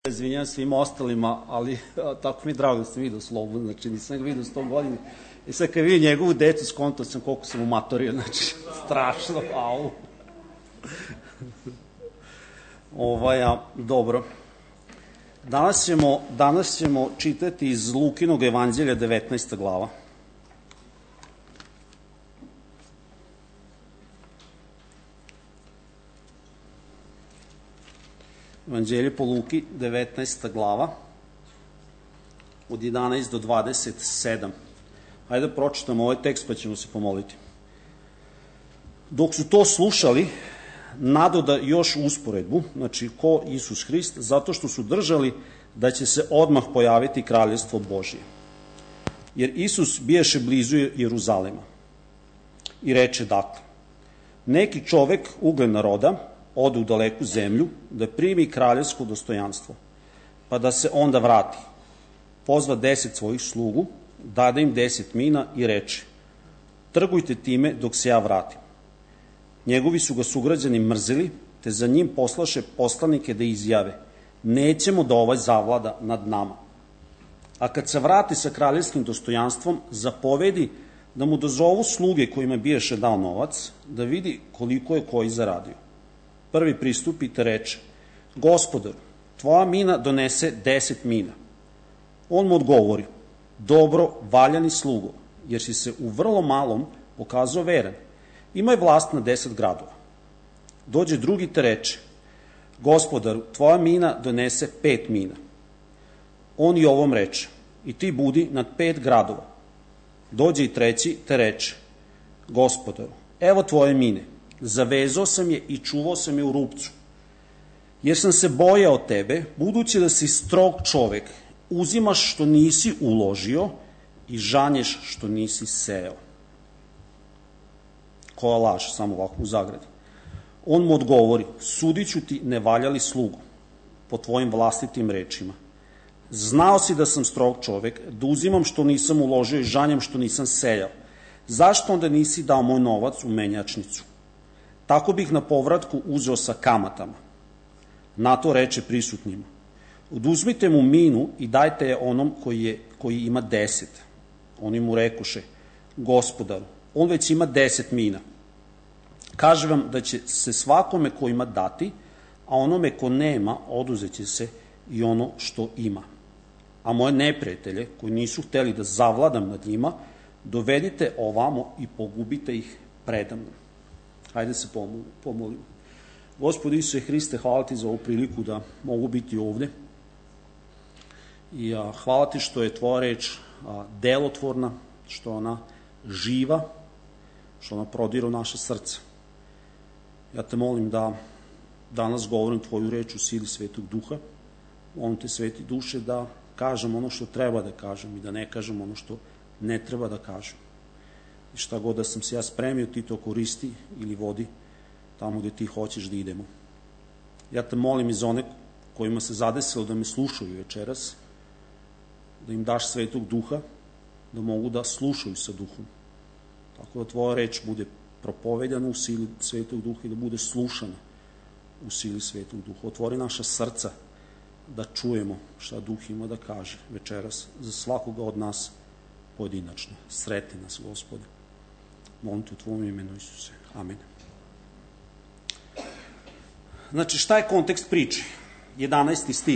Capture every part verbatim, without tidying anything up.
Izvinjam svim ostalima, ali a, tako mi je drago da sam vidio Slobu, znači nisam ga vidio sto godina. I sad kad vidim njegovu decu, skontao sam koliko sam umatorio, znači strašno, au. ovaj, a, dobro. Danas ćemo, danas ćemo čitati iz Lukinog evanđelja devetnaesta glava. Evanđelje po Luki, devetnaesta glava, od jedanaest do dvadeset sedam. Hajde da pročitamo ovaj tekst pa ćemo se pomoliti. Dok su to slušali, nadoda još usporedbu, znači ko Isus Hrist, zato što su držali da će se odmah pojaviti kraljevstvo Božije. Jer Isus biješe blizu Jeruzalema. I reče dakle, neki čovek ugledna roda, ode u daleku zemlju, da primi kraljevsko dostojanstvo, pa da se onda vrati. Pozva deset svojih slugu, dade im deset mina i reče, trgujte time dok se ja vratim. Njegovi su ga sugrađani mrzili, te za njim poslaše poslanike da izjave, nećemo da ovaj zavlada nad nama. A kad se vrati sa kraljevskim dostojanstvom, zapovedi da mu dozovu sluge kojima biješe dao novac, da vidi koliko je koji zaradio. Prvi pristupi te reče, gospodaru, tvoja mina donese deset mina. On mu odgovori, dobro, valjani slugo, jer si se u vrlo malom pokazao veran. Imaj vlast na deset gradova. Dođe drugi te reče, gospodaru, tvoja mina donese pet mina. On i ovom reče, i ti budi nad pet gradova. Dođe i treći te reče, gospodaru, evo tvoje mine. Zavezao sam je i čuvao sam je u rupcu. Jer sam se bojao tebe, budući da si strog čovek, uzimaš što nisi uložio i žanješ što nisi sejao. Koja laž, samo ovako u zagradi. On mu odgovori, sudit ću ti nevaljali slugu, po tvojim vlastitim rečima. Znao si da sam strog čovek, da uzimam što nisam uložio i žanjem što nisam sejao. Zašto onda nisi dao moj novac u menjačnicu? Tako bih na povratku uzeo sa kamatama. Na to reče prisutnima. Oduzmite mu minu i dajte je onom koji, je, koji ima deset. Oni mu rekuše, gospodaru, on već ima deset mina. Kaže vam da će se svakome ko ima dati, a onome ko nema oduzet će se i ono što ima. A moje neprijatelje, koji nisu hteli da zavladam nad njima, dovedite ovamo i pogubite ih predamnom. Hajde se pomolimo. Gospod Isuse Hriste, hvala ti za ovu priliku da mogu biti ovde. I a, hvala ti što je tvoja reč a, delotvorna, što ona živa, što ona prodire u naše srce. Ja te molim da danas govorim tvoju reč u sili Svetog Duha. Molim te, Sveti Duše, da kažem ono što treba da kažem i da ne kažem ono što ne treba da kažem. I šta god da sam se ja spremio, ti to koristi ili vodi tamo gde ti hoćeš da idemo. Ja te molim i za one kojima se zadesilo da me slušaju večeras, da im daš Svetog Duha, da mogu da slušaju sa Duhom. Tako da tvoja reč bude propovedana u sili Svetog Duha i da bude slušana u sili Svetog Duha. Otvori naša srca da čujemo šta Duh ima da kaže večeras za svakoga od nas pojedinačno. Sreti nas, Gospode. Molim te u tvojom imenu, Isuse. Amen. Znači, šta je kontekst priče? jedanaesti stih.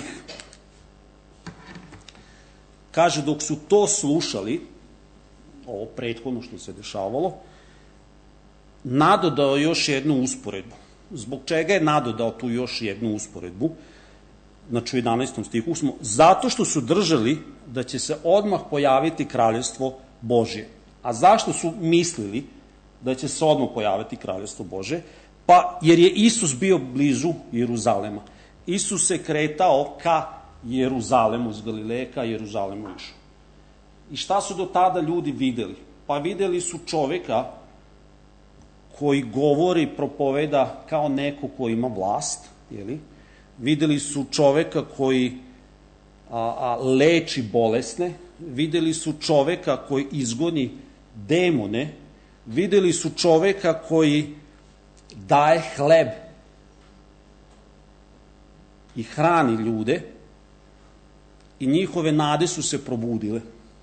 Kaže, dok su to slušali, ovo prethodno što se dešavalo, nadodao još jednu usporedbu. Zbog čega je nadodao tu još jednu usporedbu? Znači, u jedanaestom stihu smo, zato što su držali da će se odmah pojaviti kraljevstvo Božje. A zašto su mislili da će se odmah pojaviti kraljevstvo Božje? Pa jer je Isus bio blizu Jeruzalema. Isus se kretao ka Jeruzalemu, iz Galileje ka Jeruzalemu išao. I šta su do tada ljudi videli? Pa videli su čoveka koji govori, propoveda kao neko ko ima vlast, jeli? Videli su čoveka koji a, a, leči bolesne, videli su čoveka koji izgoni demone, videli su čoveka koji daje hleb i hrani ljude, i njihove nade su se probudile.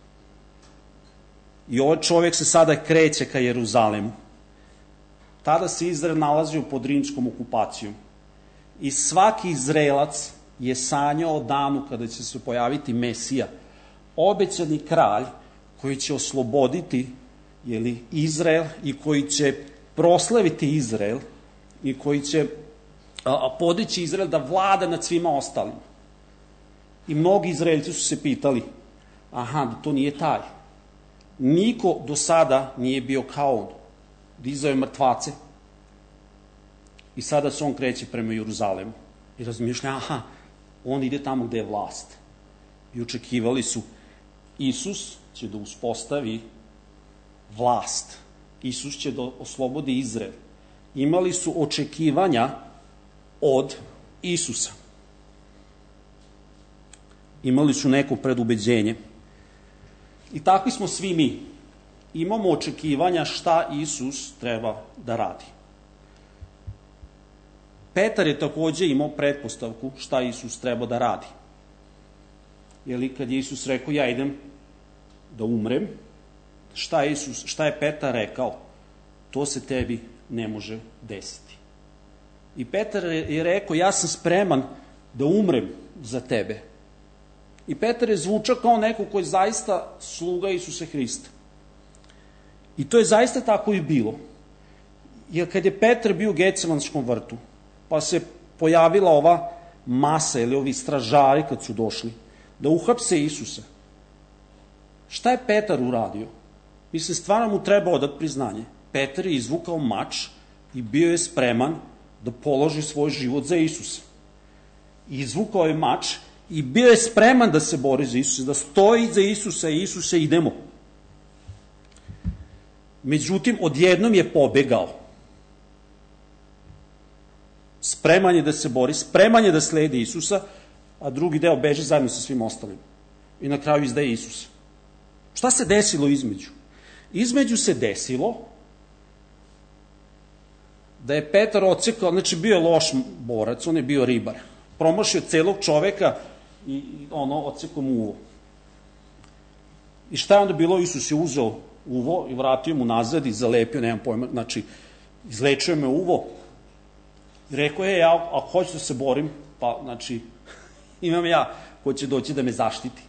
I ovaj čovjek se sada kreće ka Jeruzalemu. Tada se Izrael nalazio pod rimskom okupacijom. I svaki Izraelac je sanjao o danu kada će se pojaviti Mesija, obećani kralj koji će osloboditi jeli, Izrael i koji će proslaviti Izrael i koji će a, podići Izrael da vlada nad svima ostalima. I mnogi Izraelci su se pitali, aha, da to nije taj. Niko do sada nije bio kao on. Dizao je mrtvace. I sada se on kreće prema Jeruzalemu. I razmišlja, aha, on ide tamo gde je vlast. I očekivali su, Isus će da uspostavi vlast. Isus će da oslobodi Izrael. Imali su očekivanja od Isusa. Imali su neko predubeđenje. I takvi smo svi mi. Imamo očekivanja šta Isus treba da radi. Petar je takođe imao pretpostavku šta Isus treba da radi. Jer kad je Isus rekao, ja idem da umrem, šta je, Isus, šta je Petar rekao? To se tebi ne može desiti. I Petar je rekao, ja sam spreman da umrem za tebe. I Petar je zvučao kao neko koji je zaista sluga Isusa Hrista. I to je zaista tako i bilo. Jer kad je Petar bio u Gecemanskom vrtu, pa se pojavila ova masa ili ovi stražari kad su došli da uhapse Isusa. Šta je Petar uradio? Mislim, stvarno mu treba odat priznanje. Petar je izvukao mač i bio je spreman da položi svoj život za Isusa. Izvukao je mač i bio je spreman da se bori za Isusa, da stoji za Isusa i Isuse idemo. Međutim, odjednom je pobegao. Spreman je da se bori, spreman je da sledi Isusa, a drugi deo beže zajedno sa svim ostalim. I na kraju izdaje Isusa. Šta se desilo između? Između se desilo da je Petar odsekao, znači bio je loš borac, on je bio ribar. Promašio celog čoveka i ono, odsekao mu uvo. I šta je onda bilo? Isus je uzeo uvo i vratio mu nazad i zalepio, nemam pojma, znači izlečio me uvo. I rekao je, ja ako hoću da se borim, pa znači imam ja ko će doći da me zaštiti.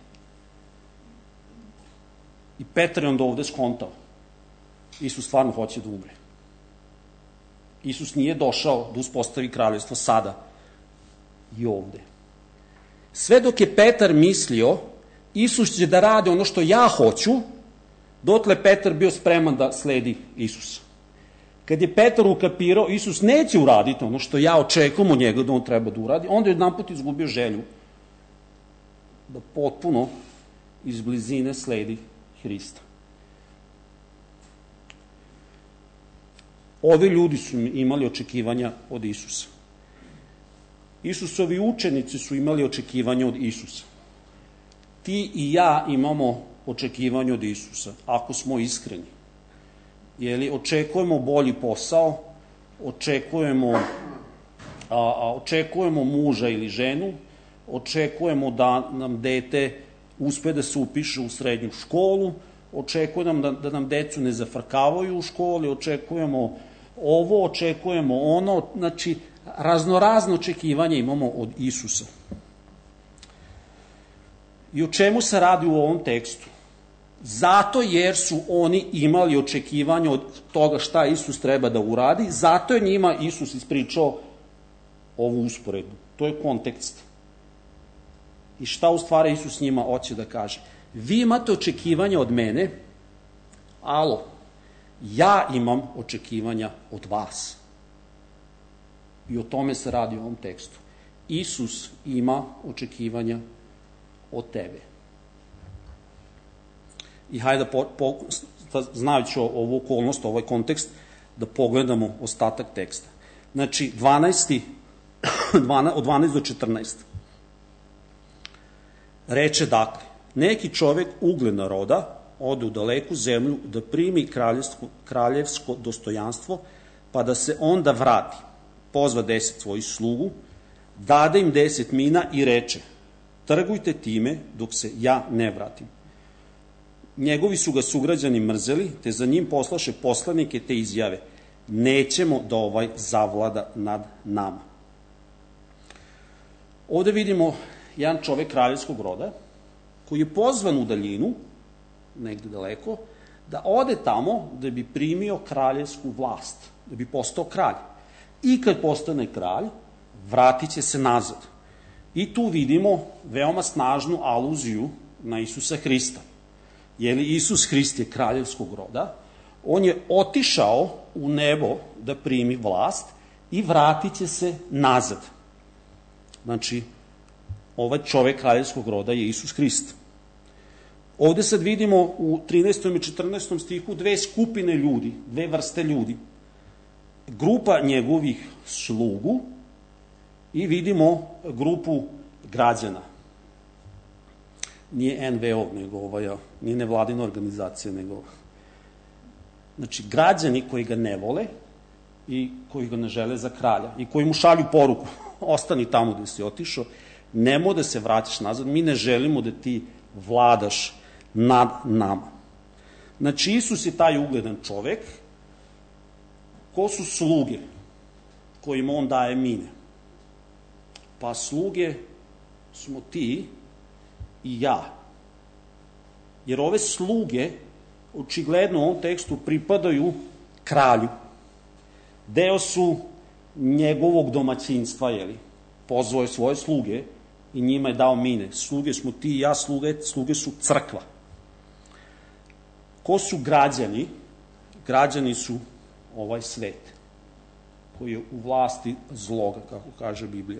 I Petar je onda ovde skontao. Isus stvarno hoće da umre. Isus nije došao da uspostavi kraljevstvo sada i ovde. Sve dok je Petar mislio, Isus će da radi ono što ja hoću, dotle Petar bio spreman da sledi Isusa. Kad je Petar ukapirao, Isus neće uraditi ono što ja očekujem od njega da on treba da uradi, onda je jedanput izgubio želju da potpuno iz blizine sledi Hrista. Ovi ljudi su imali očekivanja od Isusa. Isusovi učenici su imali očekivanja od Isusa. Ti i ja imamo očekivanje od Isusa, ako smo iskreni. Jeli, očekujemo bolji posao, očekujemo, a, a, očekujemo muža ili ženu, očekujemo da nam dete uspe da se upiše u srednju školu, očekujemo da, da nam decu ne zafrkavaju u školi, očekujemo ovo, očekujemo ono, znači raznorazno očekivanje imamo od Isusa. I o čemu se radi u ovom tekstu? Zato jer su oni imali očekivanje od toga šta Isus treba da uradi, zato je njima Isus ispričao ovu usporedbu. To je kontekst. I šta u stvari Isus njima hoće da kaže? Vi imate očekivanja od mene, alo, ja imam očekivanja od vas. I o tome se radi u ovom tekstu. Isus ima očekivanja od tebe. I hajde, po, po, znajući ovu okolnost, ovaj kontekst, da pogledamo ostatak teksta. Znači, dvanaesti, od dvanaest do četrnaest. Reče dakle, neki čovek ugledna roda ode u daleku zemlju da primi kraljevsko, kraljevsko dostojanstvo, pa da se onda vrati. Pozva deset svojih slugu, dade im deset mina i reče, Trgujte time dok se ja ne vratim. Njegovi su ga sugrađani mrzeli, te za njim poslaše poslanike te izjave. Nećemo da ovaj zavlada nad nama. Ovde vidimo jedan čovek kraljevskog roda, koji je pozvan u daljinu, negde daleko, da ode tamo da bi primio kraljevsku vlast, da bi postao kralj. I kad postane kralj, vratit će se nazad. I tu vidimo veoma snažnu aluziju na Isusa Hrista. Jer Isus Hrist je kraljevskog roda, on je otišao u nebo da primi vlast i vratit će se nazad. Znači, ovaj čovek kraljevskog roda je Isus Hrist. Ovde sad vidimo u trinaestom i četrnaestom stihu dve skupine ljudi, dve vrste ljudi. Grupa njegovih slugu i vidimo grupu građana. Nije en ve o, nego ovaj, nije nevladina organizacija, nego... Znači, građani koji ga ne vole i koji ga ne žele za kralja i koji mu šalju poruku, ostani tamo gde si otišao, nemoj da se vraćaš nazad, mi ne želimo da ti vladaš nad nama. Znači, Isus je taj ugledan čovek. Ko su sluge kojima on daje mine? Pa sluge smo ti i ja. Jer ove sluge, očigledno u ovom tekstu, pripadaju kralju. Deo su njegovog domaćinstva, jeli? Pozvao je svoje sluge i njima je dao mine. Sluge smo ti i ja, sluge, sluge su crkva. Ko su građani? Građani su ovaj svet, koji je u vlasti zloga, kako kaže Biblija.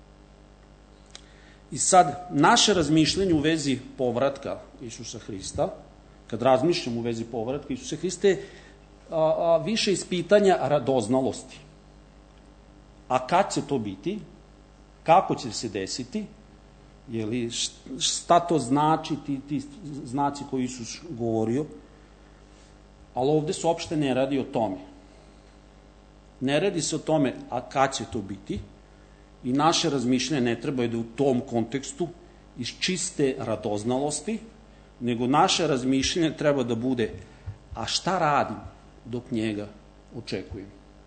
I sad, naše razmišljanje u vezi povratka Isusa Hrista, kad razmišljamo u vezi povratka Isusa Hrista, je a, a, više ispitanja radoznalosti. A kad će to biti? Kako će se desiti? Jeli, šta to znači, ti, ti znaci koji Isus govorio? Ali ovde se uopšte ne radi o tome. Ne radi se o tome, a kad će to biti, i naše razmišljanje ne treba da u tom kontekstu iz čiste radoznalosti, nego naše razmišljanje treba da bude, a šta radim dok njega očekujem?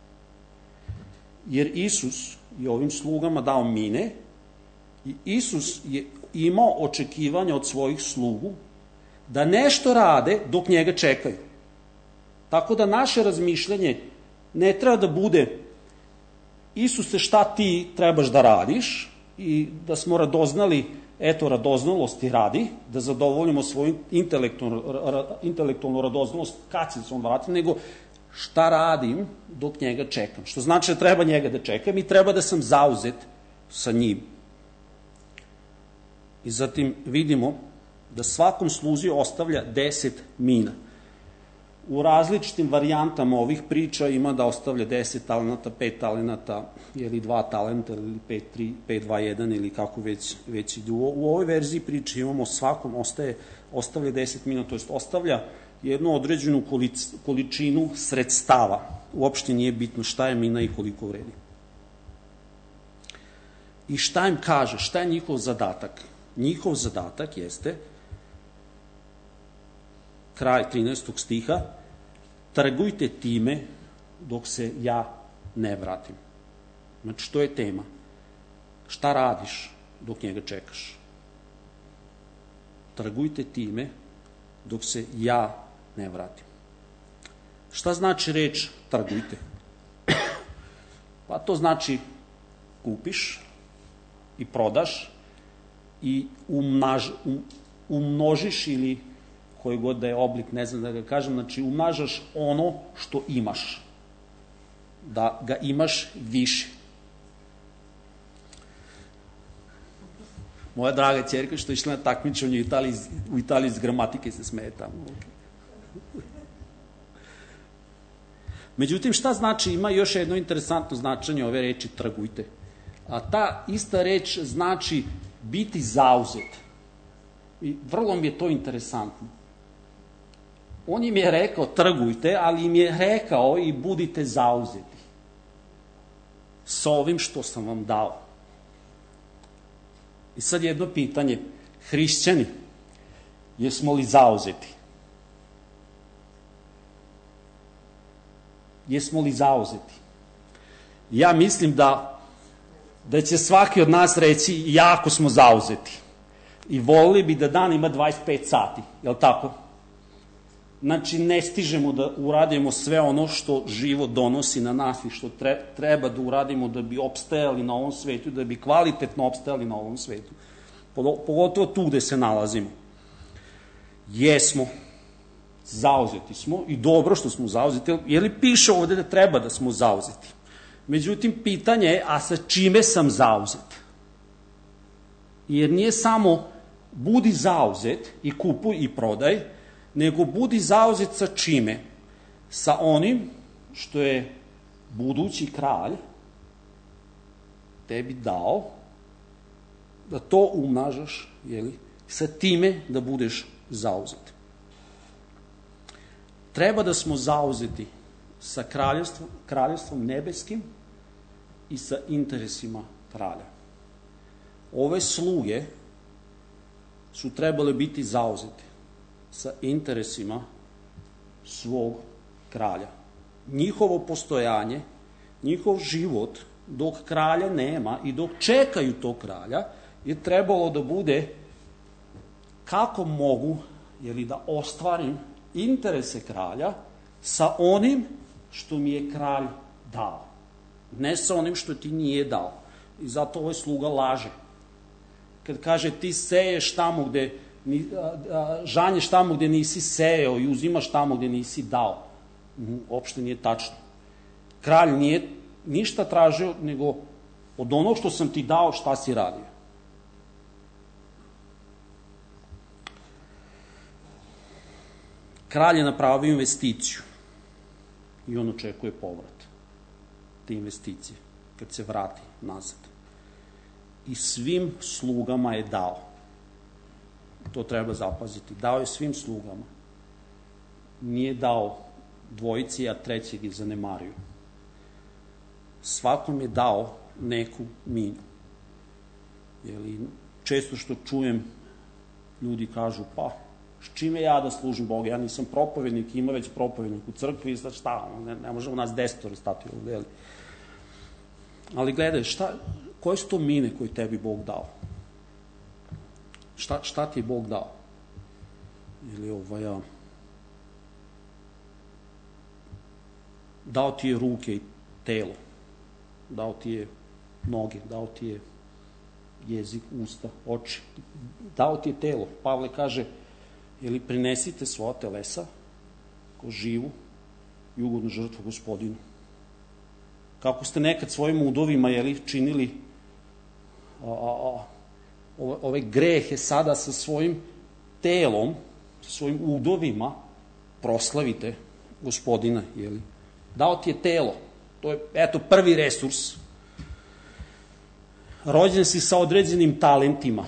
Jer Isus je ovim slugama dao mine i Isus je imao očekivanja od svojih slugu da nešto rade dok njega čekaju. Tako da naše razmišljanje ne treba da bude, Isuse, šta ti trebaš da radiš, i da smo radoznali, eto, radoznalosti radi, da zadovoljimo svoju intelektualnu, intelektualnu radoznalost kad će se on vratiti, nego šta radim dok njega čekam. Što znači da treba njega da čekam i treba da sam zauzet sa njim. I zatim vidimo da svakom sluzi ostavlja deset mina. U različitim varijantama ovih priča ima da ostavlja deset talenata, pet talenata, ili dva talenta, ili pet, tri, pet, dva, jedan, ili kako već, već ide. U, u ovoj verziji priče imamo svakom ostaje, ostavlja deset mina, to jest ostavlja jednu određenu količinu sredstava. Uopšte nije bitno šta je mina i koliko vredi. I šta im kaže, šta je njihov zadatak? Njihov zadatak jeste, kraj trinaestog stiha, trgujte time dok se ja ne vratim. Znači, to je tema. Šta radiš dok njega čekaš? Trgujte time dok se ja ne vratim. Šta znači reč trgujte? Pa to znači kupiš i prodaš i umnaž, um, umnožiš ili koji god da je oblik, ne znam da ga kažem, znači umnažaš ono što imaš, da ga imaš više. Moja draga ćerka što je išla na takmičenje u Italiji, u Italiji iz gramatike se smeje tamo. Međutim, šta znači, ima još jedno interesantno značenje ove reči trgujte. A ta ista reč znači biti zauzet. I vrlo mi je to interesantno. On im je rekao trgujte, ali im je rekao i budite zauzeti sa ovim što sam vam dao. I sad jedno pitanje, hrišćani, jesmo li zauzeti? Jesmo li zauzeti? Ja mislim da, da će svaki od nas reći jako smo zauzeti. I volili bi da dan ima dvadeset pet sati, je li tako? Znači, ne stižemo da uradimo sve ono što život donosi na nas i što treba da uradimo da bi opstajali na ovom svetu, da bi kvalitetno opstajali na ovom svetu. Pogotovo tu gde se nalazimo. Jesmo, zauzeti smo i dobro što smo zauzeti, jer li piše ovde da treba da smo zauzeti. Međutim, pitanje je, a sa čime sam zauzet? Jer nije samo budi zauzet i kupuj i prodaj, nego budi zauzet sa čime? Sa onim što je budući kralj tebi dao, da to umnažaš, jeli, sa time da budeš zauzet. Treba da smo zauzeti sa kraljevstvom, kraljevstvom nebeskim i sa interesima kralja. Ove sluge su trebale biti zauzeti sa interesima svog kralja. Njihovo postojanje, njihov život, dok kralja nema i dok čekaju tog kralja, je trebalo da bude kako mogu, jeli, da ostvarim interese kralja sa onim što mi je kralj dao. Ne sa onim što ti nije dao. I zato ovaj sluga laže. Kad kaže ti seješ tamo gde, žanješ tamo gde nisi sejao i uzimaš tamo gde nisi dao. Uopšte nije tačno. Kralj nije ništa tražio, nego od onog što sam ti dao, šta si radio. Kralj je napravio investiciju i on očekuje povrat te investicije kad se vrati nazad. I svim slugama je dao. To treba zapaziti. Dao je svim slugama. Nije dao dvojici, a trećeg je zanemario. Svakom je dao neku minju. Jeli, često što čujem, ljudi kažu, pa, s čime ja da služim Boga? Ja nisam propovednik, ima već propovednik u crkvi, i sad šta, ne, ne možemo nas desetori stati ovdje, jeli. Ali gledaj, šta, koje su to mine koje tebi Bog dao? Šta, šta ti je Bog dao? Ili ovaj, a, dao ti je ruke i telo, dao ti je noge, dao ti je jezik, usta, oči, dao ti je telo. Pavle kaže, ili prinesite svoja telesa ko živu i ugodnu žrtvu Gospodinu. Kako ste nekad svojim udovima, jeli, činili a, a, a, ove, ove grehe, sada sa svojim telom, sa svojim udovima proslavite Gospodina, jeli. Dao ti je telo. To je, eto, prvi resurs. Rođen si sa određenim talentima.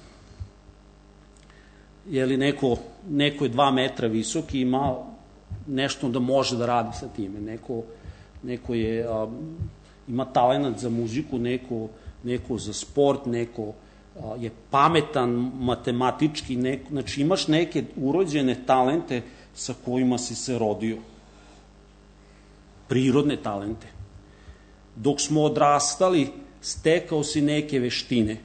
Jeli, neko, neko je dva metra visok i ima nešto da može da radi sa time. Neko, neko je, a, ima talenat za muziku, neko, neko za sport, neko a, je pametan matematički, neko, znači imaš neke urođene talente sa kojima si se rodio. Prirodne talente. Dok smo odrastali, stekao si neke veštine.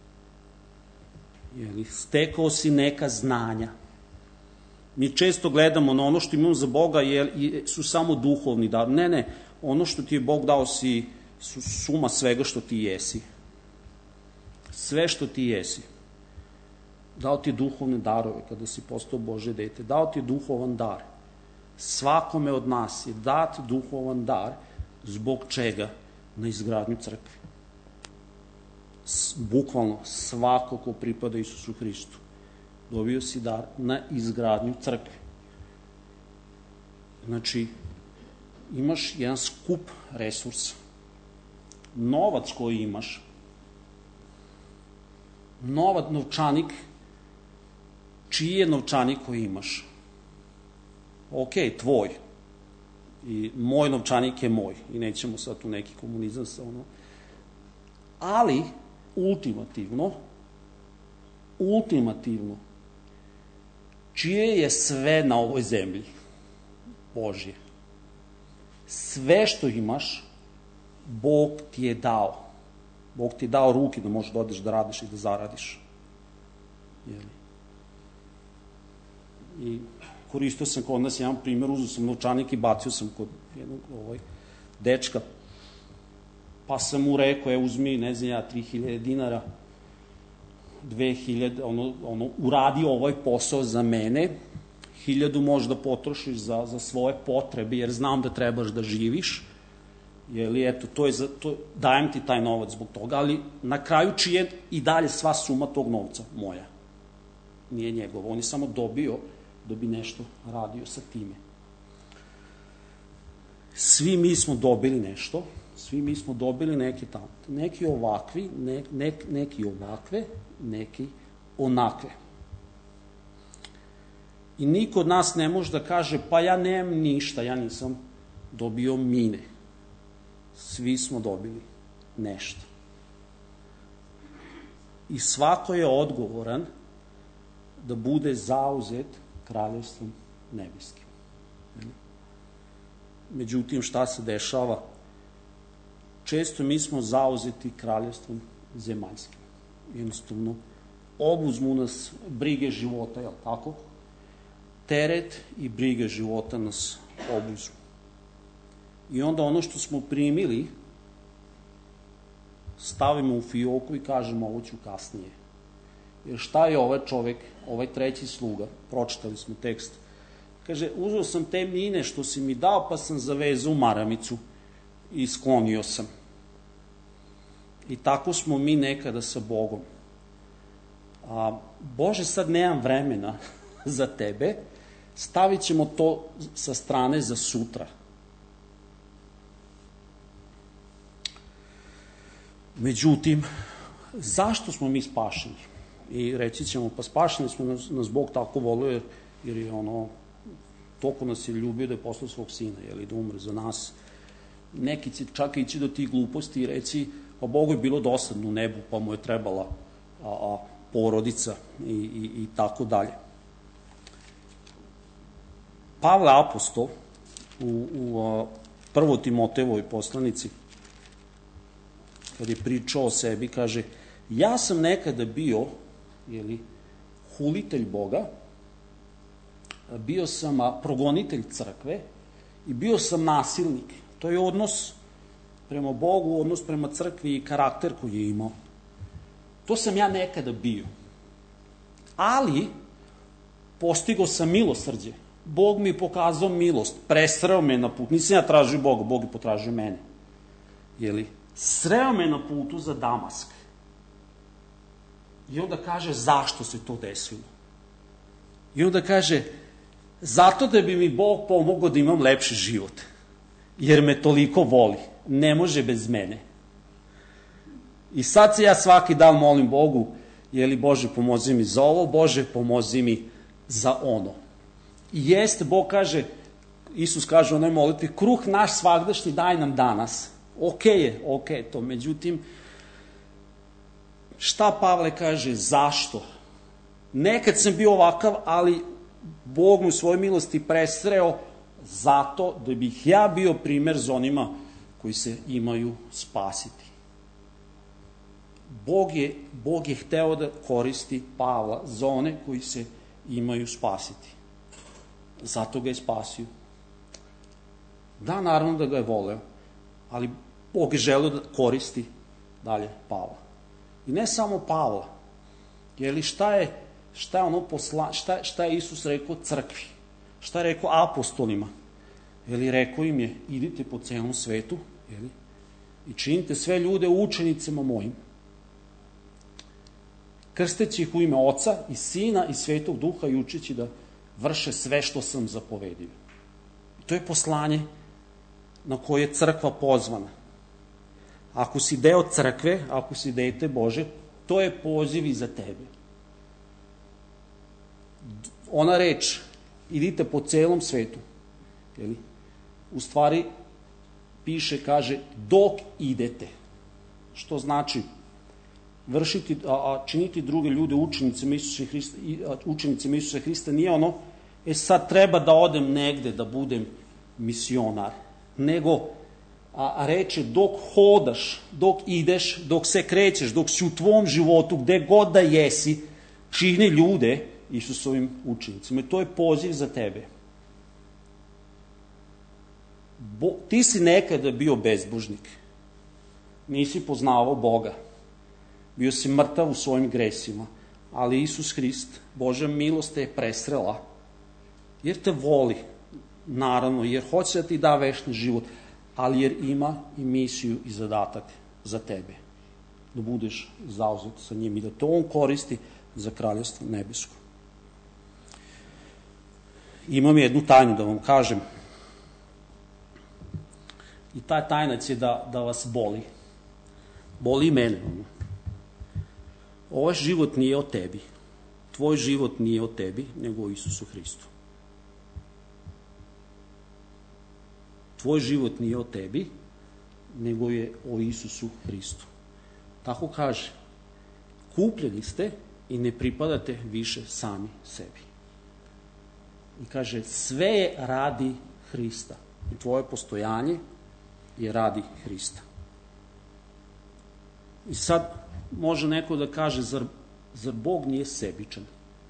Jeli, stekao si neka znanja. Mi često gledamo na ono što imamo za Boga, jer su samo duhovni dar. Ne, ne, ono što ti je Bog dao si su suma svega što ti jesi. Sve što ti jesi. Dao ti je duhovne darove kada si postao Božje dete. Dao ti je duhovan dar. Svakome od nas je dat duhovan dar. Zbog čega? Na izgradnju crkve. Bukvalno svako ko pripada Isusu Hristu dobio si dar na izgradnju crkve. Znači, imaš jedan skup resursa. Novac koji imaš, novac, novčanik, čiji je novčanik koji imaš? Ok, tvoj. I moj novčanik je moj. I nećemo sad tu neki komunizam sa ono. Ali, ultimativno, ultimativno, čije je sve na ovoj zemlji? Božje. Sve što imaš, Bog ti je dao. Bog ti je dao ruke da možeš da odeš da radiš i da zaradiš. Jeli? I koristio sam kod nas jedan primjer, uzeo sam novčanik i bacio sam kod jednog ovaj, dečka, pa sam mu rekao, je uzmi, ne znam ja, tri hiljade dinara, dve hiljade, ono, ono, uradi ovaj posao za mene, hiljadu možeš da potrošiš za, za svoje potrebe, jer znam da trebaš da živiš, jeli, eto, to je za, to, dajem ti taj novac zbog toga, ali na kraju čije i dalje sva suma tog novca moja. Nije njegovo, on je samo dobio da bi nešto radio sa time. Svi mi smo dobili nešto, svi mi smo dobili neki talent. Neki ovakvi, ne, ne, neki ovakve, neki onakve. I niko od nas ne može da kaže, pa ja nemam ništa, ja nisam dobio mine. Svi smo dobili nešto. I svako je odgovoran da bude zauzet kraljevstvom nebeskim. Međutim, šta se dešava? Često mi smo zauzeti kraljevstvom zemaljskim. Jednostavno, obuzmu nas brige života, jel tako? Teret i brige života nas obuzmu. I onda ono što smo primili, stavimo u fioku i kažemo ovo ću kasnije. Jer šta je ovaj čovek, ovaj treći sluga, pročitali smo tekst, kaže, uzeo sam te mine što si mi dao, pa sam zavezao u maramicu i sklonio sam. I tako smo mi nekada sa Bogom. A, Bože, sad nemam vremena za tebe, stavit ćemo to sa strane za sutra. Međutim, zašto smo mi spašeni? I reći ćemo, pa spašeni smo, nas, nas Bog tako volio, jer, jer je ono, toliko nas je ljubio da je poslao svog sina, jeli, da umre za nas. Neki će čak ići do tih gluposti i reći, pa Bogu je bilo dosadno u nebu, pa mu je trebala a, a, porodica i, i, i tako dalje. Pavle apostol u, u a, prvo Timotejevoj poslanici, kad je pričao o sebi, kaže, ja sam nekada bio, jeli, hulitelj Boga, bio sam a, progonitelj crkve i bio sam nasilnik. To je odnos prema Bogu, odnos prema crkvi i karakter koji je imao. To sam ja nekada bio. Ali, postigao sam milosrđe. Bog mi je pokazao milost, presreo me na put. Nisam ja tražio Boga, Bog je potražio mene. Jeli? Sreo me na putu za Damask. I onda kaže, zašto se to desilo? I onda kaže, zato da bi mi Bog pomogao da imam lepši život. Jer me toliko voli. Ne može bez mene. I sad se ja svaki dan molim Bogu, jeli, Bože, pomozi mi za ovo, Bože, pomozi mi za ono. I jeste, Bog kaže, Isus kaže u onoj molitvi, kruh naš svagdašnji daj nam danas. Ok je, ok je to. Međutim, šta Pavle kaže, zašto? Nekad sam bio ovakav, ali Bog mu u svojoj milosti presreo zato da bih ja bio primer za onima koji se imaju spasiti. Bog je, Bog je hteo da koristi Pavla za one koji se imaju spasiti. Zato ga je spasio. Da, naravno da ga je voleo, ali Bog je želeo da koristi dalje Pavla. I ne samo Pavla. Jeli, šta je, šta je ono posla, šta, šta je Isus rekao crkvi? Šta je rekao apostolima? Jeli, rekao im je, idite po celom svetu, jeli, i činite sve ljude učenicima mojim, krsteći ih u ime Oca i Sina i Svetog Duha i učeći da vrše sve što sam zapovedio. To je poslanje na koje je crkva pozvana. Ako si deo crkve, ako si dete Bože, to je poziv i za tebe. Ona reč, idite po celom svetu, jeli, u stvari piše, kaže, dok idete. Što znači, vršiti, a, a činiti druge ljude učenicima Isusa Hrista, učenicima Isusa Hrista nije ono, e sad treba da odem negde da budem misionar, nego a reče dok hodaš, dok ideš, dok se krećeš, dok si u tvom životu, gde god da jesi, čini ljude Isusovim učenicima. I to je poziv za tebe. Bo, ti si nekada bio bezbožnik. Nisi poznavao Boga. Bio si mrtav u svojim gresima. Ali Isus Hrist, Božja milost te je presrela, jer te voli, naravno, jer hoće da ti da večni život, ali jer ima i misiju i zadatak za tebe. Da budeš zauzet sa njim i da to on koristi za kraljevstvo nebesko. Imam jednu tajnu da vam kažem. I ta tajnac je da, da vas boli. Boli i mene. Ovaj život nije o tebi. Tvoj život nije o tebi, nego o Isusu Hristu. Tvoj život nije o tebi, nego je o Isusu Hristu. Tako kaže. Kupljeni ste i ne pripadate više sami sebi. I kaže, sve je radi Hrista. I tvoje postojanje je radi Hrista. I sad može neko da kaže, zar, zar Bog nije sebičan?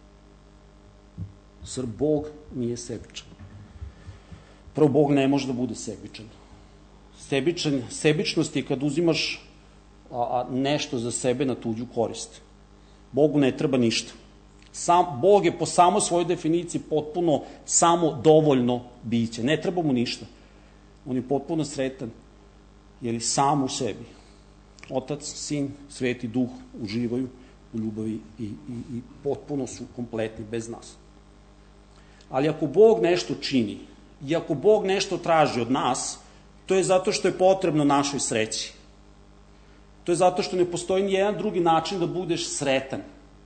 Zar Bog nije sebičan? Prvo, Bog ne može da bude sebičan. Sebičan, sebičnost je kad uzimaš a, a, nešto za sebe na tuđu korist. Bogu ne treba ništa. Sam, Bog je po samo svojoj definiciji potpuno samo dovoljno biće. Ne treba mu ništa. On je potpuno sretan, jer je sam u sebi. Otac, Sin, Sveti Duh uživaju u ljubavi i, i, i potpuno su kompletni bez nas. Ali ako Bog nešto čini, i ako Bog nešto traži od nas, to je zato što je potrebno našoj sreći. To je zato što ne postoji ni jedan drugi način da budeš sretan.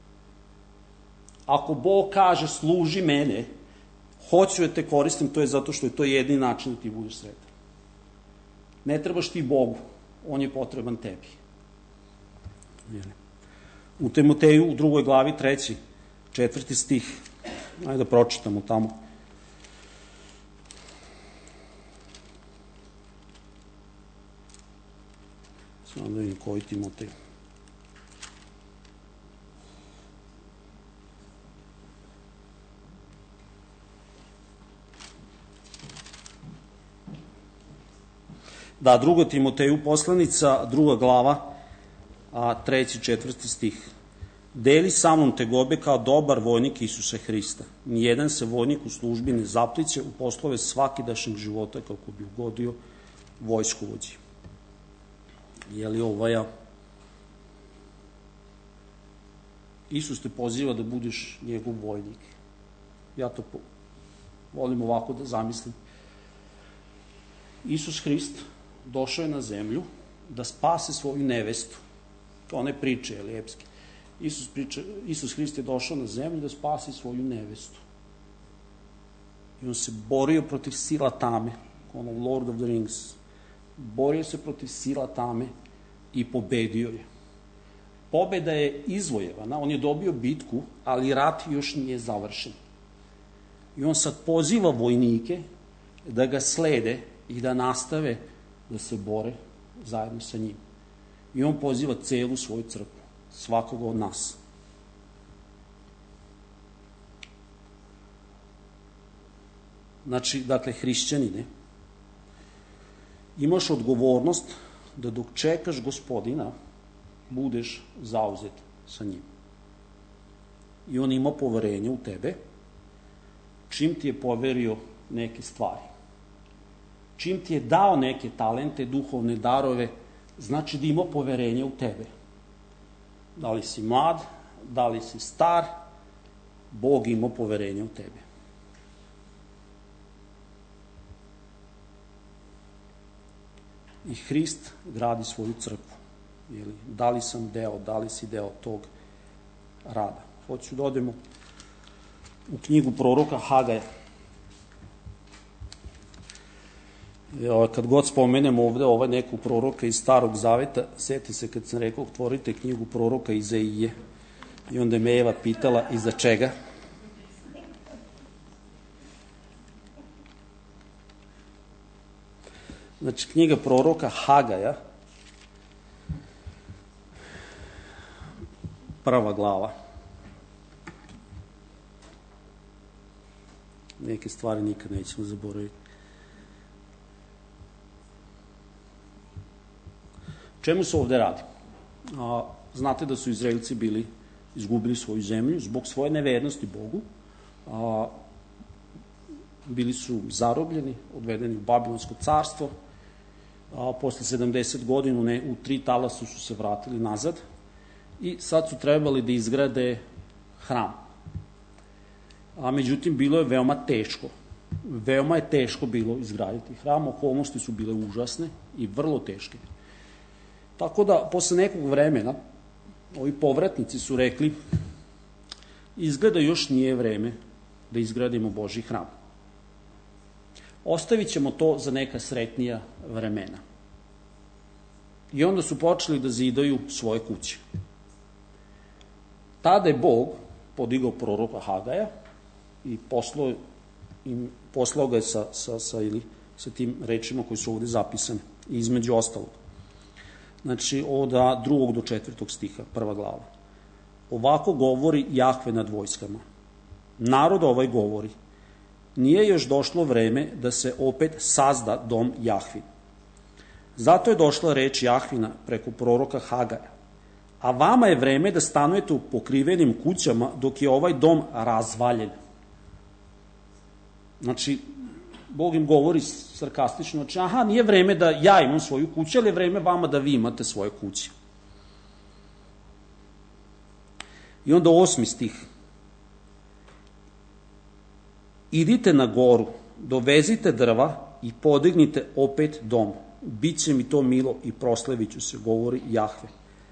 Ako Bog kaže služi mene, hoću da te koristim, to je zato što je to jedini način da ti budeš sretan. Ne trebaš ti Bogu, on je potreban tebi. U Timoteju, u drugoj glavi, treći, četvrti stih, ajde da pročitamo tamo. Samo da vidim koji Timotej. Da, druga Timoteju poslanica, druga glava, a treći, četvrti stih. Deli sa mnom tegobe kao dobar vojnik Isusa Hrista. Nijedan se vojnik u službi ne zapliće u poslove svakidašnjeg života kako bi ugodio vojskovođi. Je li ovaja? Isus te poziva da budeš njegov vojnik. Ja to po... volim ovako da zamislim. Isus Hrist došao je na zemlju da spase svoju nevestu. Kao ne priče, je li epske. Isus, priča, Isus Hrist je došao na zemlju da spase svoju nevestu. I on se borio protiv sila tame, ono Lord of the Rings. Borio se protiv sila tame i pobedio je. Pobeda je izvojevana, on je dobio bitku, ali rat još nije završen. I on sad poziva vojnike da ga slede i da nastave da se bore zajedno sa njim. I on poziva celu svoju crkvu, svakoga od nas. Znači, dakle, hrišćanine, imaš odgovornost da dok čekaš Gospodina, budeš zauzet sa njim. I on ima poverenje u tebe, čim ti je poverio neke stvari. Čim ti je dao neke talente, duhovne darove, znači da ima poverenje u tebe. Da li si mlad, da li si star, Bog ima poverenje u tebe. I Hrist gradi svoju crkvu. Jeli, da li sam deo, da li si deo tog rada. Hoću da odemo u knjigu proroka Hagaja. Kad god spomenem ovde ovaj nekog proroka iz Starog Zaveta, sjeti se kad sam rekao, otvorite knjigu proroka Izaije. I onda me Eva pitala, iza čega? Znači, knjiga proroka Hagaja, prva glava. Neke stvari nikad nećemo zaboraviti. Čemu se ovde radi? A, znate da su Izraelci bili, izgubili svoju zemlju zbog svoje nevernosti Bogu. A, bili su zarobljeni, odvedeni u Babilonsko carstvo. A, posle sedamdeset godina ne, u tri talasa su se vratili nazad i sad su trebali da izgrade hram. A međutim, bilo je veoma teško. Veoma je teško bilo izgraditi hram, okolnosti su bile užasne i vrlo teške. Tako da, posle nekog vremena, ovi povratnici su rekli, izgleda još nije vreme da izgradimo Božji hram. Ostavit ćemo to za neka sretnija vremena. I onda su počeli da zidaju svoje kuće. Tada je Bog podigao proroka Hagaja i poslao, im, poslao ga je sa, sa, sa, ili, sa tim rečima koji su ovde zapisane, između ostalog. Znači, od drugog do četvrtog stiha, prva glava. Ovako govori Jahve nad vojskama. Narod ovaj govori, nije još došlo vreme da se opet sazda dom Jahvin. Zato je došla reč Jahvina preko proroka Hagaja. A vama je vreme da stanujete u pokrivenim kućama dok je ovaj dom razvaljen. Znači, Bog im govori sarkastično, znači, aha, nije vreme da ja imam svoju kuću, ali je vreme vama da vi imate svoje kuće. I onda osmi stih. Idite na goru, dovezite drva i podignite opet dom. Biće mi to milo i prosleviću se, govori Jahve.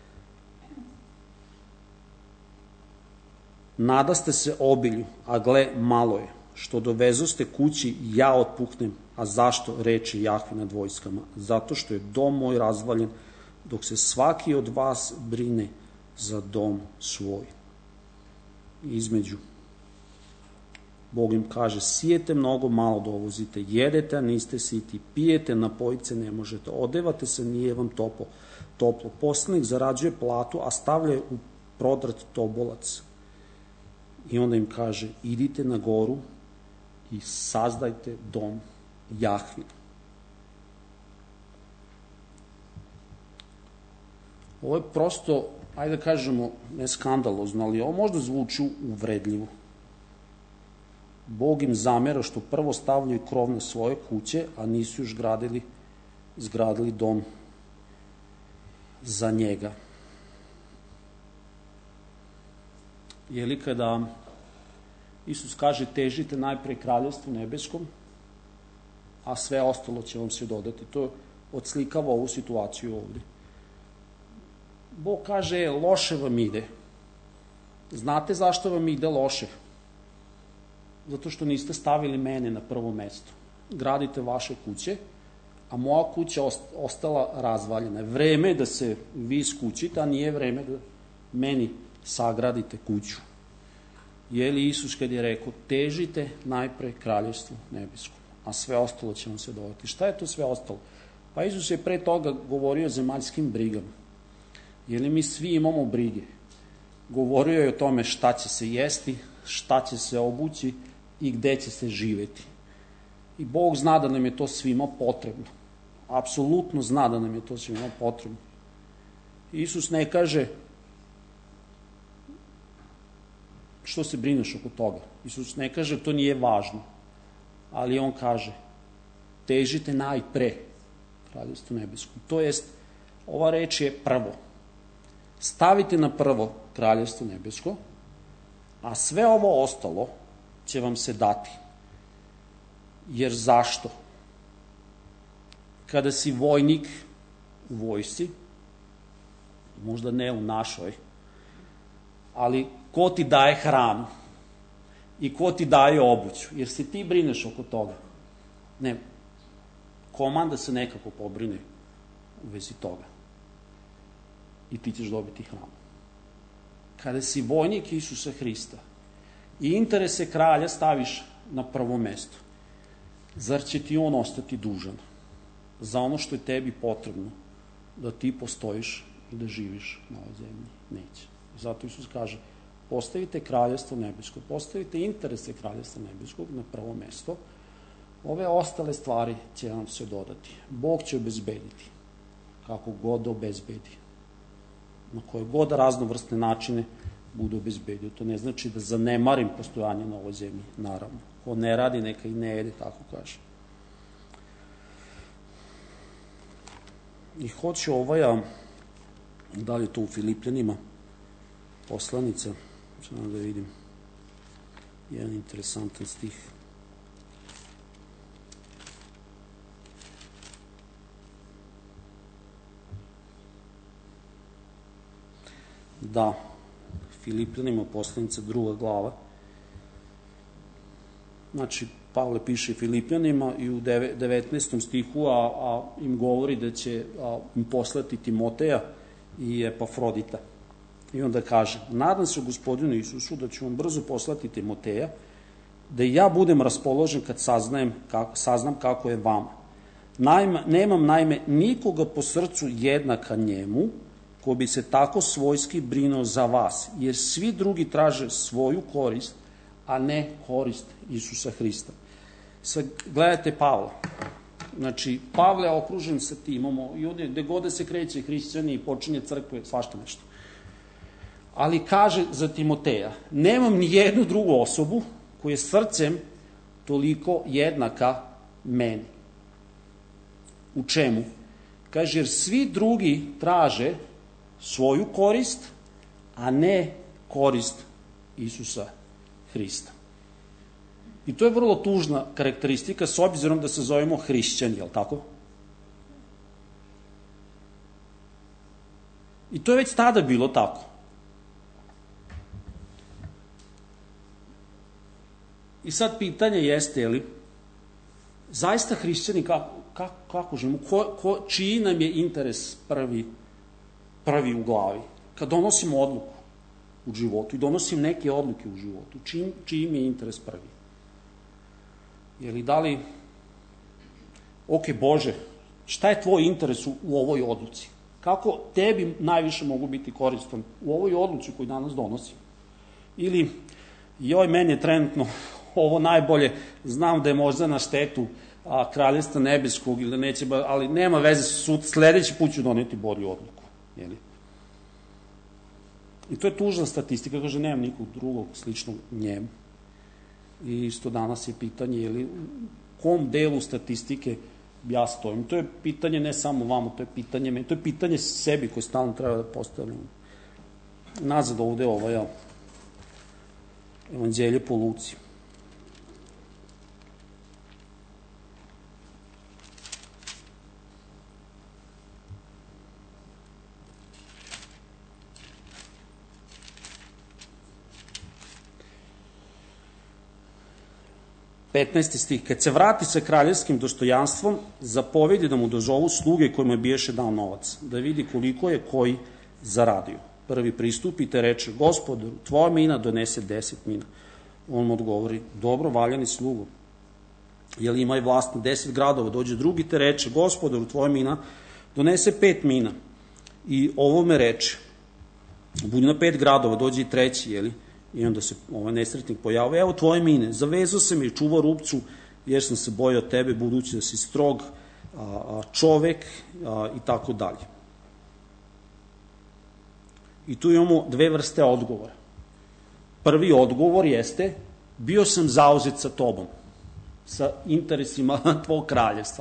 Nadaste se obilju, a gle, malo je. Što dovezoste kući, ja otpuhnem. A zašto, reče Jahve nad vojskama? Zato što je dom moj razvaljen, dok se svaki od vas brine za dom svoj. Između. Bog im kaže, sijete mnogo, malo dovozite, jedete, a niste siti, pijete, napojite, ne možete, odevate se, nije vam toplo. toplo. Poslanik zarađuje platu, a stavlja je u prodrat tobolac. I onda im kaže, idite na goru i sazdajte dom Jahvin. Ovo je prosto, ajde da kažemo, ne skandalozno, ali ovo možda zvuči uvredljivo. Bog im zamera što prvo stavljaju krov na svoje kuće, a nisu još gradili, zgradili dom za njega. Jeli kada Isus kaže težite najpre kraljevstvu nebeskom, a sve ostalo će vam se dodati. To odslikava ovu situaciju ovde. Bog kaže, loše vam ide. Znate zašto vam ide loše? Zato što niste stavili mene na prvo mesto. Gradite vaše kuće, a moja kuća ostala razvaljena. Vreme je da se vi skućite, a nije vreme da meni sagradite kuću. Jeli Isus kad je rekao, težite najpre kraljevstvu nebeskom, a sve ostalo će vam se dodati. Šta je to sve ostalo? Pa Isus je pre toga govorio o zemaljskim brigama. Jeli mi svi imamo brige? Govorio je o tome šta će se jesti, šta će se obući i gde će se živeti. I Bog zna da nam je to svima potrebno. Apsolutno zna da nam je to svima potrebno. Isus ne kaže, što se brineš oko toga? Isus ne kaže, to nije važno. Ali on kaže, težite najpre kraljevstvu nebeskom. To jest, ova reč je prvo. Stavite na prvo kraljevstvo nebesko, a sve ovo ostalo će vam se dati. Jer zašto? Kada si vojnik u vojsci, možda ne u našoj, ali ko ti daje hranu i ko ti daje obuću? Jer se ti brineš oko toga. Ne. komanda se nekako pobrine u vezi toga. I ti ćeš dobiti hram. Kada si vojnik Isusa Hrista i interese kralja staviš na prvo mesto, zar će ti on ostati dužan za ono što je tebi potrebno da ti postojiš i da živiš na ovoj zemlji? Neće. Zato Isus kaže, postavite kraljestvo nebesko, postavite interese kraljestva nebeskog na prvo mesto, ove ostale stvari će nam se dodati. Bog će obezbediti kako god obezbedi, na koje god raznovrsne načine budu obezbedio. To ne znači da zanemarim postojanje na ovoj zemlji, naravno. Ko ne radi, neka i ne jede, tako kaže. I hoće ovaj, da li je to u Filipljanima, poslanica, samo da vidim, jedan interesantan stih. Da, Filipljanima, poslanica, druga glava. Znači, Pavle piše Filipljanima i u devetnaestom stihu, a, a im govori da će a, im poslati Timoteja i Epafrodita. I onda kaže, nadam se u Gospodinu Isusu da ću vam brzo poslati Timoteja, da i ja budem raspoložen kad saznajem kako, saznam kako je vama. Naime, nemam naime nikoga po srcu jednaka njemu, ko bi se tako svojski brinuo za vas, jer svi drugi traže svoju korist, a ne korist Isusa Hrista. Sad, gledajte Pavla. Znači, Pavle je okružen sa tim, imamo, i ovdje, gde god se kreće hrišćani i počinje crkve, svašta nešto. Ali kaže za Timoteja, nemam ni jednu drugu osobu koja je srcem toliko jednaka meni. U čemu? Kaže, jer svi drugi traže svoju korist, a ne korist Isusa Hrista. I to je vrlo tužna karakteristika s obzirom da se zovemo hrišćani, jel tako? I to je već tada bilo tako. I sad pitanje jeste, je li, zaista hrišćani kako, kako, kako živimo, ko, ko, čiji nam je interes prvi, prvi u glavi? Kad donosimo odluku u životu i donosim neke odluke u životu, čiji, čiji mi je interes prvi? Je li da li, ok, Bože, šta je tvoj interes u, u ovoj odluci? Kako tebi najviše mogu biti koristan u ovoj odluci koju danas donosim? Ili, joj, meni je trenutno ovo najbolje, znam da je možda na štetu a, kraljestva nebeskog, ili da neće, ali nema veze, sud, sledeći put ću doneti bolju odluku. Je li? I to je tužna statistika, kaže, nemam nikog drugog sličnog njemu. I isto danas je pitanje, je li, u kom delu statistike ja stojim. To je pitanje ne samo vama, to je pitanje meni, to je pitanje sebi koje stalno treba da postavljamo. Nazad ovde ovo, ja, Evanđelje po Luci. petnaesti stih. Kad se vrati sa kraljevskim dostojanstvom, zapovedi da mu dozovu sluge kojima je biješe dao novac, da vidi koliko je koji zaradio. Prvi pristupi te reče, Gospodu, tvoja mina donese deset mina. On mu odgovori, dobro, valjani slugu. Jel ima i vlast na deset gradova? Dođe drugi te reče, Gospodu, tvoja mina donese pet mina. I ovo me reče, budi na pet gradova, dođe i treći, jeli? I onda se ovaj nesretnik pojavio, evo tvoje mine, zavezao sam i čuvao rupcu, jer sam se bojao tebe, budući da si strog a, a, čovek a, i tako dalje. I tu imamo dve vrste odgovora. Prvi odgovor jeste, bio sam zauzet sa tobom, sa interesima tvog kraljevstva.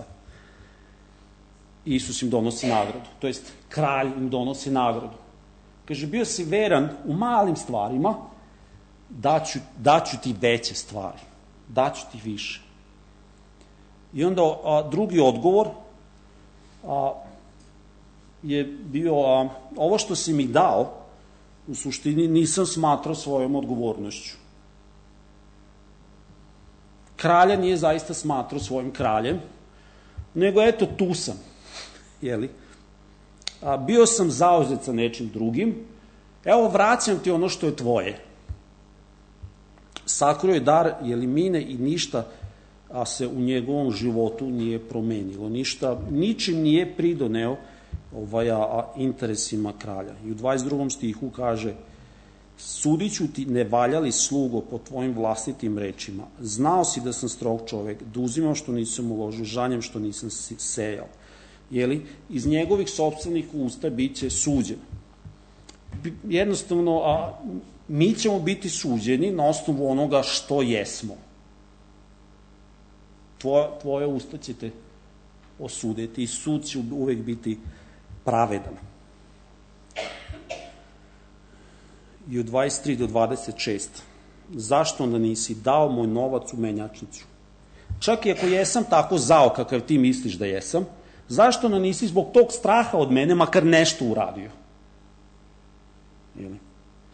Isus im donosi nagradu, to jest kralj im donosi nagradu. Kaže, bio si veran u malim stvarima, daću, daću ti veće stvari, daću ti više. I onda a, drugi odgovor a, je bio, a, ovo što si mi dao, u suštini nisam smatrao svojom odgovornošću. Kralja nije zaista smatrao svojim kraljem, nego eto tu sam, jeli? A, bio sam zauzet sa nečim drugim, evo vraćam ti ono što je tvoje. Sakrio je dar, jeli mine i ništa a se u njegovom životu nije promenilo. Ništa, ničim nije pridoneo ovaj, a, a, interesima kralja. I u dvadeset drugom stihu kaže: sudit ću ti nevaljali slugo po tvojim vlastitim rečima. Znao si da sam strog čovek, da uzimam što nisam uložio, žanjem što nisam sejao. Jeli, iz njegovih sopstvenih usta bit će suđen. Jednostavno, a, mi ćemo biti suđeni na osnovu onoga što jesmo. Tvoje, tvoje usta ćete osuditi i sud će uvek biti pravedan. I od dvadeset tri do dvadeset šest. Zašto onda nisi dao moj novac u menjačnicu? Čak i ako jesam tako zao kakav ti misliš da jesam, zašto onda nisi zbog tog straha od mene makar nešto uradio? Ili?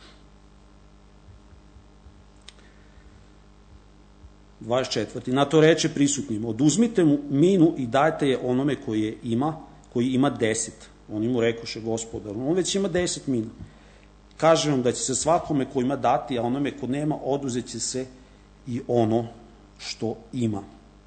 dvadeset četvrti. Na to reče prisutnim: oduzmite mu minu i dajte je onome koji je ima, koji ima deset. Oni mu rekoše: gospodar, on već ima deset mina. Kažem vam da će se svakome ko ima dati, a onome ko nema oduzet će se i ono što ima.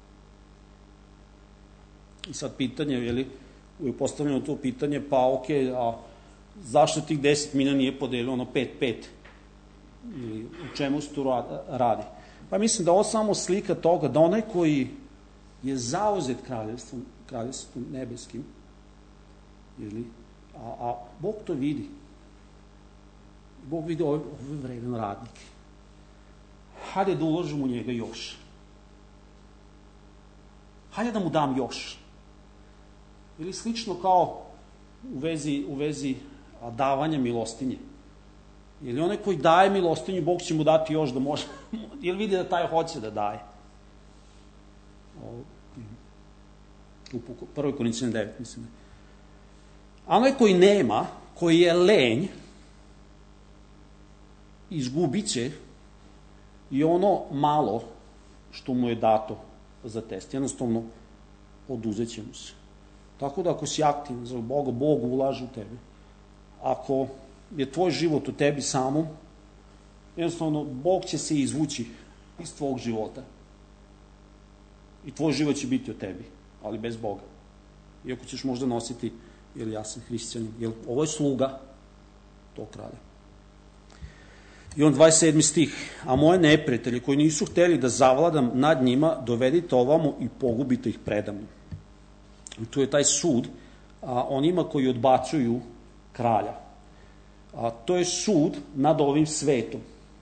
I sad pitanje, je li, je postavljeno to pitanje, pa ok, a zašto tih deset mina nije podelio ono pet pet? Ili u čemu se tu radi? Pa mislim da ovo samo slika toga da onaj koji je zauzet kraljevstvom, kraljevstvom nebeskim, ili, a, a Bog to vidi. Bog vidi ove, ove vredan radnike. Hajde da uložim u njega još. Hajde da mu dam još. Ili slično kao u vezi, u vezi davanja milostinje. Ili onaj koji daje milostinju, Bog će mu dati još da može. Ili vidi da taj hoće da daje. U prvoj Korinćanima devet, mislim. A onaj koji nema, koji je lenj, izgubit će i ono malo što mu je dato za test. Jednostavno, oduzet će mu se. Tako da ako si aktivan za Boga, Bog ulaže u tebe. Ako je tvoj život u tebi samom, jednostavno, Bog će se izvući iz tvog života. I tvoj život će biti o tebi, ali bez Boga. Iako ćeš možda nositi, jer ja sam hrišćanin, jer ovo je sluga tog kralja. I on dvadeset sedmi stih: a moje neprijatelji koji nisu hteli da zavladam nad njima, dovedite ovamo i pogubite ih predamno. I tu je taj sud a, onima koji odbacuju kralja. A, to je sud nad ovim svetom.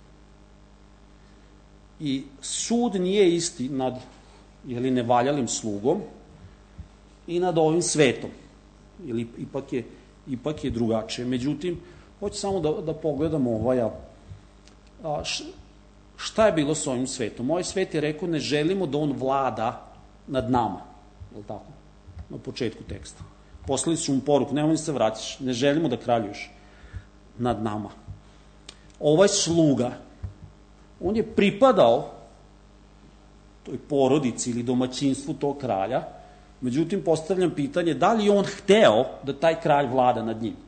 I sud nije isti nad jeli, nevaljalim slugom i nad ovim svetom. Ili ipak je, ipak je drugačije. Međutim, hoću samo da, da pogledamo ovaj, a, š, šta je bilo s ovim svetom. Ovaj svet je rekao: ne želimo da on vlada nad nama. Je li tako? Na početku teksta. Poslali su mu poruku: nemoj se vraćaš, ne želimo da kraljuješ nad nama. Ovaj sluga, on je pripadao toj porodici ili domaćinstvu tog kralja, međutim postavljam pitanje da li on hteo da taj kralj vlada nad njim?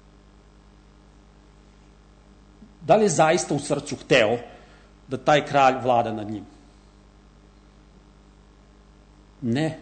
Da li je zaista u srcu hteo da taj kralj vlada nad njim? Ne.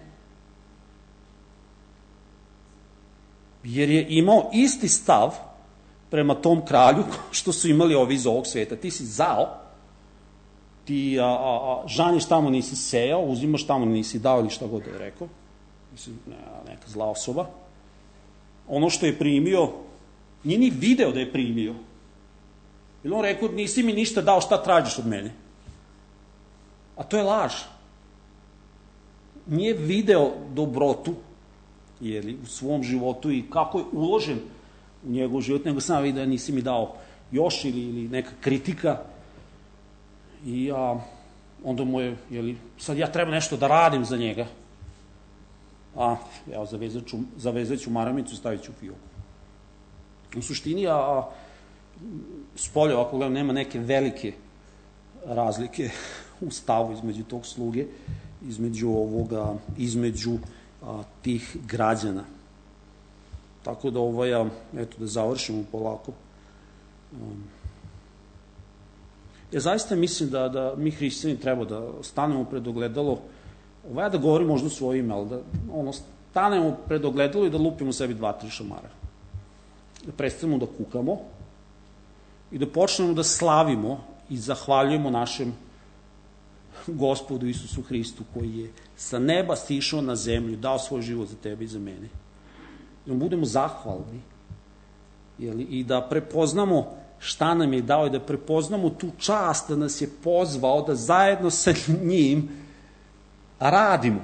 Jer je imao isti stav prema tom kralju što su imali ovi iz ovog sveta. Ti si zao, ti a, a, a, žanješ tamo nisi sejao, uzimaš tamo nisi dao ili šta god je rekao. Mislim, ne, neka zla osoba. Ono što je primio, nije ni video da je primio. Jer on rekao: nisi mi ništa dao, šta tražiš od mene? A to je laž. Nije video dobrotu jeli, u svom životu i kako je uložen u njegov život, nego sam vidio: nisi mi dao još ili, ili neka kritika. I a, onda mu je, jeli, sad ja treba nešto da radim za njega. A, evo, zavezat ću, zavezat ću maramicu, stavit ću fioku. U suštini, a, a spolje, ovako gledam, nema neke velike razlike u stavu između tog sluge, između ovoga, između a, tih građana. Tako da ovaj, a, eto da završimo polako. Um, ja zaista mislim da, da mi hrišćani treba da stanemo pred ogledalo, ovaj, ja da govorim možda svojim, ali da ono, stanemo pred ogledalo i da lupimo sebi dva, tri šamara. Da prestanemo da kukamo i da počnemo da slavimo i zahvaljujemo našem Gospodu Isusu Hristu, koji je sa neba stišao na zemlju, dao svoj život za tebe i za mene. Da budemo zahvalni, jeli, i da prepoznamo šta nam je dao i da prepoznamo tu čast da nas je pozvao da zajedno sa njim radimo.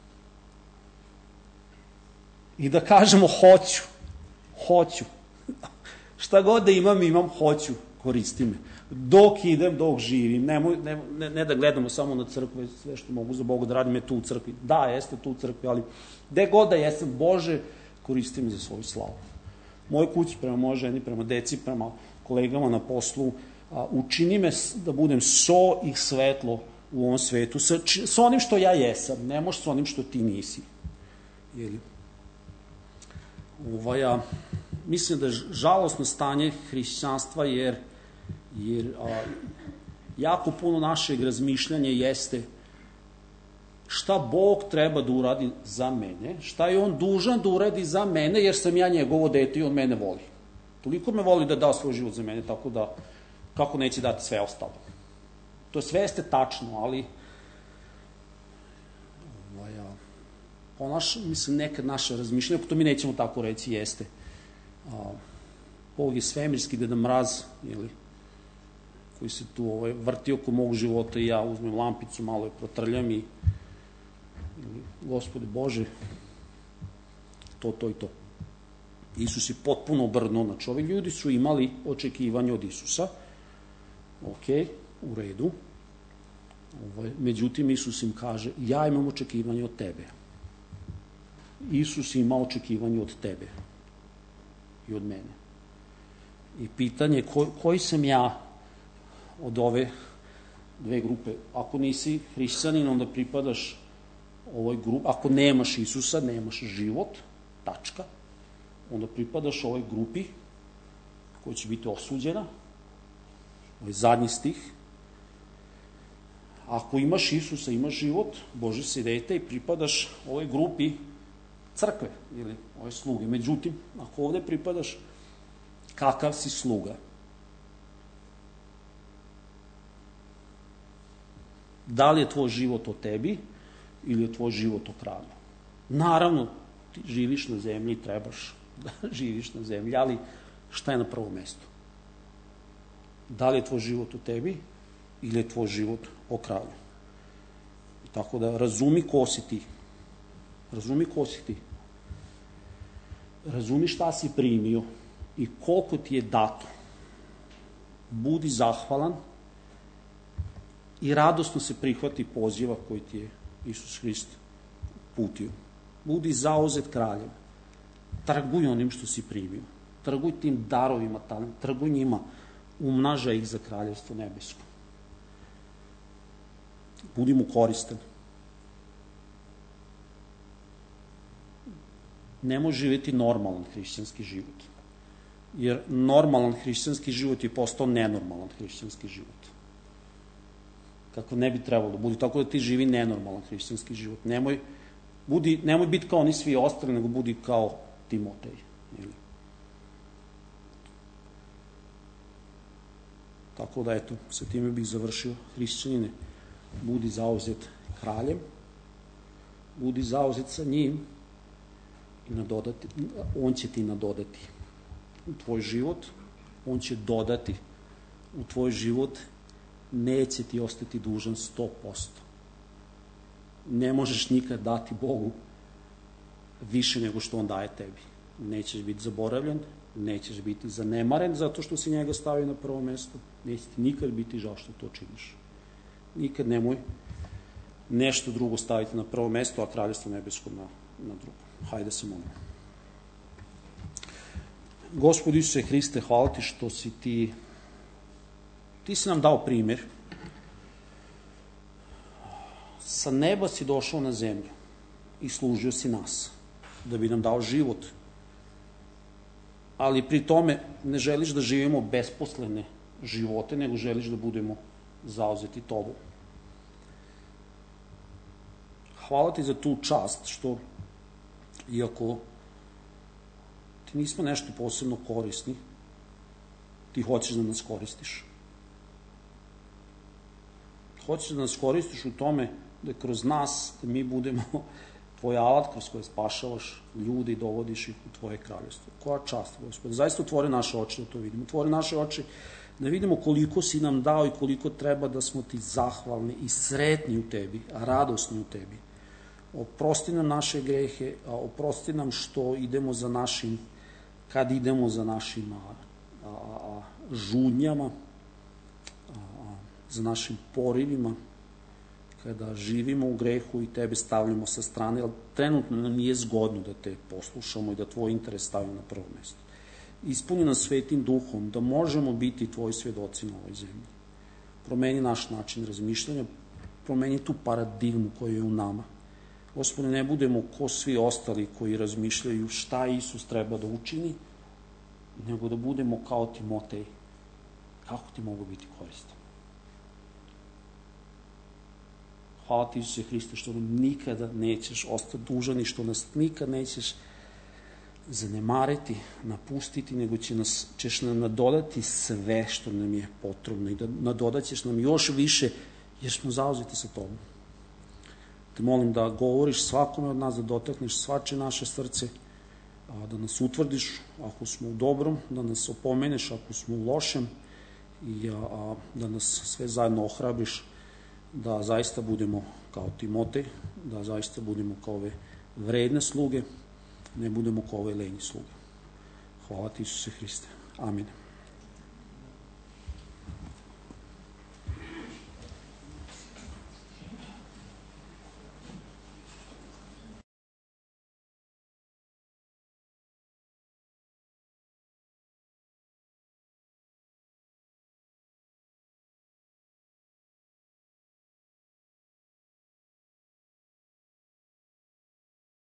I da kažemo hoću, hoću. Šta god da imam, imam, hoću, koristi me. Dok idem, dok živim, ne, ne, ne da gledamo samo na crkve, sve što mogu za Boga da radim je tu u crkvi. Da, jeste tu u crkvi, ali gde god da jesam, Bože, koristi me za svoju slavu. Moje kući, prema moje ženi, prema deci, prema kolegama na poslu, a, učini me da budem so i svetlo u ovom svetu, sa, sa onim što ja jesam, ne možeš sa onim što ti nisi. Jeli? Ovaj, a, mislim da je žalosno stanje hrišćanstva, jer, jer a, jako puno našeg razmišljanja jeste šta Bog treba da uradi za mene, šta je on dužan da uradi za mene, jer sam ja njegovo dete i on mene voli. Toliko me voli da da svoj život za mene, tako da kako neće dati sve ostalo. To sve jeste tačno, ali ovaj, a, ponaš, mislim, nekad naše razmišljanje, ako to mi nećemo tako reći, jeste a, Bog je svemirski Deda Mraz, jeli, koji se tu ovaj, vrti oko mog života i ja uzmem lampicu, malo je protrljam i Gospode Bože, to, to i to. Isus je potpuno obrnuo, znači ovi ljudi su imali očekivanje od Isusa, ok, u redu, ovaj, međutim Isus im kaže, ja imam očekivanje od tebe. Isus ima očekivanje od tebe i od mene. I pitanje ko, koji sam ja od ove dve grupe. Ako nisi hrišćanin, onda pripadaš ovoj grupi, ako nemaš Isusa, nemaš život, tačka, onda pripadaš ovoj grupi koja će biti osuđena, ovaj zadnji stih. Ako imaš Isusa, imaš život, Bože si dete i pripadaš ovoj grupi crkve ili ove sluge. Međutim, ako ovde pripadaš, kakav si sluga? Da li je tvoj život o tebi ili je tvoj život o kralju? Naravno, ti živiš na zemlji i trebaš da živiš na zemlji, ali šta je na prvom mestu? Da li je tvoj život o tebi ili je tvoj život o kralju? Tako da razumi ko si ti. Razumi ko si ti. Razumi šta si primio i koliko ti je dato. Budi zahvalan i radosno se prihvati poziva koji ti je Isus Hrist putio. Budi zauzet kraljem. Trguj onim što si primio. Trguj tim darovima, trguj njima, umnažaj ih za kraljevstvo nebesko. Budi mu koristan. Ne može živjeti normalan hrišćanski život. Jer normalan hrišćanski život je postao nenormalan hrišćanski život. Kako ne bi trebalo da budi, tako da ti živi nenormalan hrišćanski život. Nemoj, budi, nemoj biti kao oni svi ostali, nego budi kao Timotej. Ili? Tako da, eto, sa time bih završio. Hrišćanine, budi zauzet kraljem, budi zauzet sa njim i nadodati, on će ti nadodati u tvoj život, on će dodati u tvoj život, neće ti ostati dužan sto posto. Ne možeš nikad dati Bogu više nego što on daje tebi. Nećeš biti zaboravljen, nećeš biti zanemaren zato što si njega stavio na prvo mesto, neće ti nikad biti žao što to činiš. Nikad nemoj nešto drugo staviti na prvo mesto, a kraljevstvo nebesko na, na drugo. Hajde se molimo. Gospod Isuse Hriste, hvala ti što si ti ti si nam dao primjer. Sa neba si došao na zemlju. i služio si nas, da bi nam dao život. Ali pri tome ne želiš da živimo besposlene živote, nego želiš da budemo zauzeti tobom. Hvala ti za tu čast što, iako ti nismo nešto posebno korisni, ti hoćeš da nas koristiš. Hoćeš da nas koristiš u tome da kroz nas, da mi budemo tvoj alat kroz koje spašavaš ljude i dovodiš ih u tvoje kraljevstvo. Koja čast, Gospode. Zaista otvori naše oči da to vidimo. Otvori naše oči da vidimo koliko si nam dao i koliko treba da smo ti zahvalni i sretni u tebi, a radosni u tebi. Oprosti nam naše grehe, a oprosti nam što idemo za našim, kad idemo za našim a, a, a, žudnjama, a, a, za našim porivima, kada živimo u grehu i tebe stavljamo sa strane, ali trenutno nam nije zgodno da te poslušamo i da tvoj interes stavimo na prvo mesto. Ispuni nas svetim duhom, da možemo biti tvoji svedoci na ovoj zemlji. Promeni naš način razmišljanja, promeni tu paradigmu koja je u nama. Gospode, ne budemo ko svi ostali koji razmišljaju šta Isus treba da učini, nego da budemo kao Timotej. Kako ti mogu biti koristan? Hvala ti, Isuse Hriste, što nam nikada nećeš ostati dužan i što nas nikad nećeš zanemariti, napustiti, nego će nas, ćeš nam nadodati sve što nam je potrebno i da nadodat ćeš nam još više, jer smo zauzeti sa tobom. Te molim da govoriš svakome od nas, da dotakneš svače naše srce, da nas utvrdiš ako smo u dobrom, da nas opomeneš ako smo u lošem i a, da nas sve zajedno ohrabriš, da zaista budemo kao Timotej, da zaista budemo kao ove vredne sluge, ne budemo kao ove lenji sluge. Hvala ti, Isuse Hriste. Amin.